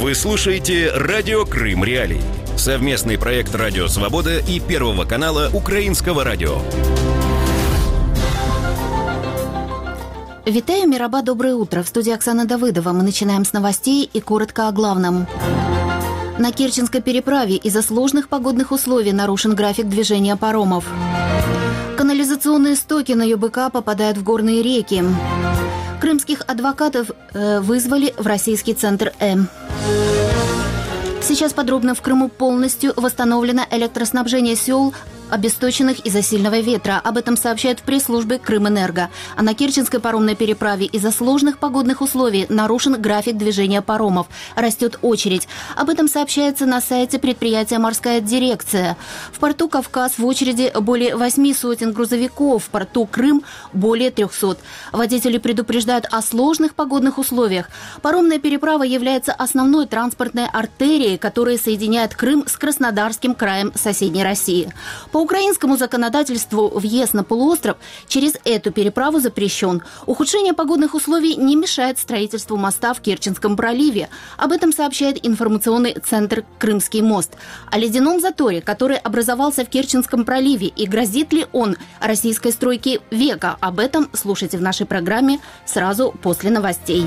Вы слушаете «Радио Крым Реалии». Совместный проект «Радио Свобода» и Первого канала Украинского радио. Витаю, Мираба, доброе утро. В студии Оксана Давыдова. Мы начинаем с новостей и коротко о главном. На Керченской переправе из-за сложных погодных условий нарушен график движения паромов. Канализационные стоки на ЮБК попадают в горные реки. Крымских адвокатов вызвали в российский центр М. Сейчас подробно. В Крыму полностью восстановлено электроснабжение сел, обесточенных из-за сильного ветра. Об этом сообщают в пресс-службе Крымэнерго. А на Керченской паромной переправе из-за сложных погодных условий нарушен график движения паромов. Растет очередь. Об этом сообщается на сайте предприятия «Морская дирекция». В порту «Кавказ» в очереди более 8 сотен грузовиков. В порту «Крым» более 300. Водители предупреждают о сложных погодных условиях. Паромная переправа является основной транспортной артерией, которая соединяет Крым с Краснодарским краем соседней России. По украинскому законодательству въезд на полуостров через эту переправу запрещен. Ухудшение погодных условий не мешает строительству моста в Керченском проливе. Об этом сообщает информационный центр «Крымский мост». О ледяном заторе, который образовался в Керченском проливе, и грозит ли он российской стройке века, об этом слушайте в нашей программе сразу после новостей.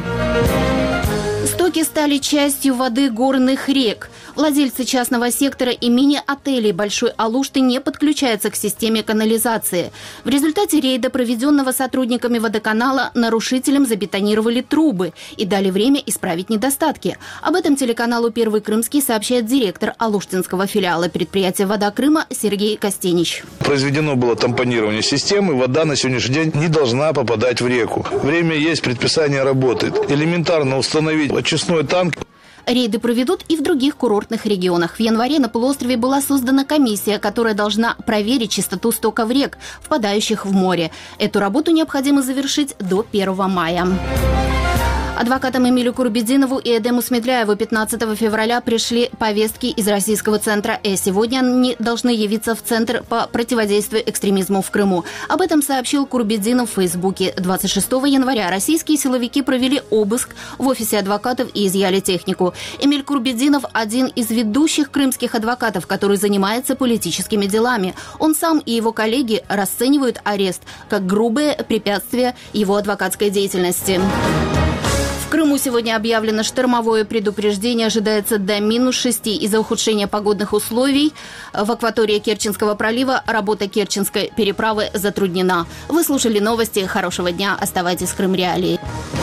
Стоки стали частью воды горных рек. Владельцы частного сектора и мини-отелей Большой Алушты не подключаются к системе канализации. В результате рейда, проведенного сотрудниками водоканала, нарушителям забетонировали трубы и дали время исправить недостатки. Об этом телеканалу «Первый Крымский» сообщает директор алуштинского филиала предприятия «Вода Крыма» Сергей Костенич. Произведено было тампонирование системы. Вода на сегодняшний день не должна попадать в реку. Время есть, предписание работает. Элементарно установить очистной танк. Рейды проведут и в других курортных регионах. В январе на полуострове была создана комиссия, которая должна проверить чистоту стоков рек, впадающих в море. Эту работу необходимо завершить до 1 мая. Адвокатам Эмилю Курбединову и Эдему Смедляеву 15 февраля пришли повестки из российского центра Э. Сегодня они должны явиться в Центр по противодействию экстремизму в Крыму. Об этом сообщил Курбединов в Фейсбуке. 26 января российские силовики провели обыск в офисе адвокатов и изъяли технику. Эмиль Курбединов – один из ведущих крымских адвокатов, который занимается политическими делами. Он сам и его коллеги расценивают арест как грубое препятствие его адвокатской деятельности. В Крыму сегодня объявлено штормовое предупреждение. Ожидается до -6 из-за ухудшения погодных условий. В акватории Керченского пролива работа Керченской переправы затруднена. Вы слушали новости. Хорошего дня. Оставайтесь с Крым Реалией.